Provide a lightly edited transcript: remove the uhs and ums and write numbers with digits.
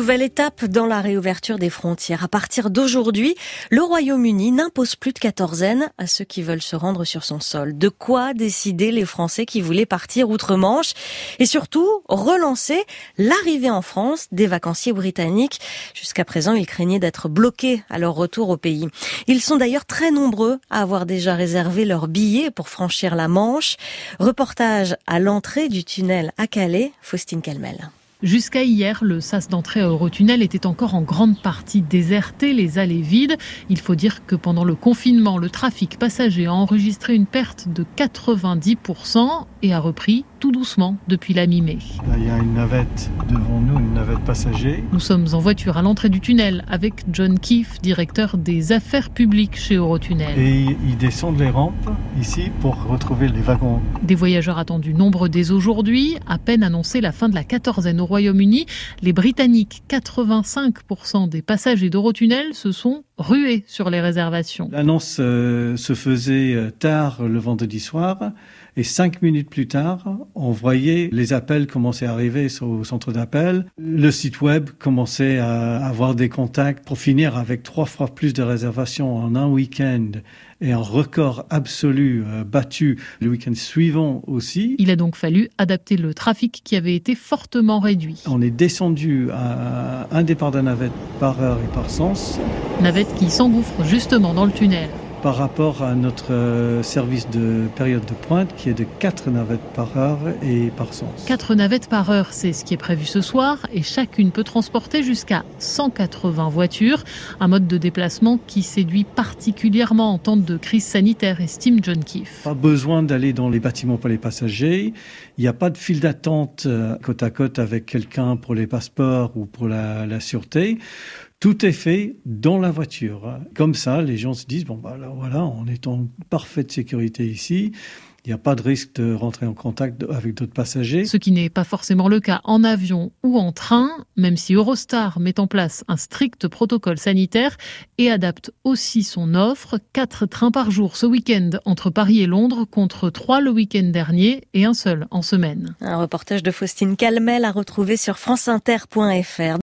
Nouvelle étape dans la réouverture des frontières. À partir d'aujourd'hui, le Royaume-Uni n'impose plus de quatorzaine à ceux qui veulent se rendre sur son sol. De quoi décider les Français qui voulaient partir outre-Manche et surtout relancer l'arrivée en France des vacanciers britanniques. Jusqu'à présent, ils craignaient d'être bloqués à leur retour au pays. Ils sont d'ailleurs très nombreux à avoir déjà réservé leur billet pour franchir la Manche. Reportage à l'entrée du tunnel à Calais, Faustine Calmel. Jusqu'à hier, le sas d'entrée à Eurotunnel était encore en grande partie déserté, les allées vides. Il faut dire que pendant le confinement, le trafic passager a enregistré une perte de 90% et a repris tout doucement depuis la mi-mai. Là, il y a une navette devant nous, une navette passager. Nous sommes en voiture à l'entrée du tunnel avec John Keefe, directeur des affaires publiques chez Eurotunnel. Et ils descendent les rampes ici pour retrouver les wagons. Des voyageurs attendus nombreux dès aujourd'hui. À peine annoncé la fin de la quatorzaine au Royaume-Uni, les Britanniques, 85% des passagers d'Eurotunnel se sont rués sur les réservations. L'annonce se faisait tard le vendredi soir et 5 minutes plus tard, on voyait les appels commencer à arriver au centre d'appel. Le site web commençait à avoir des contacts pour finir avec 3 fois plus de réservations en un week-end et un record absolu battu le week-end suivant aussi. Il a donc fallu adapter le trafic qui avait été fortement réduit. On est descendu à un départ de navette par heure et par sens. Navette qui s'engouffre justement dans le tunnel. Par rapport à notre service de période de pointe qui est de 4 navettes par heure et par sens. 4 navettes par heure, c'est ce qui est prévu ce soir et chacune peut transporter jusqu'à 180 voitures. Un mode de déplacement qui séduit particulièrement en temps de crise sanitaire, estime John Keefe. Pas besoin d'aller dans les bâtiments pour les passagers. Il n'y a pas de file d'attente côte à côte avec quelqu'un pour les passeports ou pour la sûreté. Tout est fait dans la voiture. Comme ça, les gens se disent, là, voilà, on est en parfaite sécurité ici. Il n'y a pas de risque de rentrer en contact avec d'autres passagers. Ce qui n'est pas forcément le cas en avion ou en train, même si Eurostar met en place un strict protocole sanitaire et adapte aussi son offre. 4 trains par jour ce week-end entre Paris et Londres contre 3 le week-end dernier et un seul en semaine. Un reportage de Faustine Calmel à retrouver sur franceinter.fr.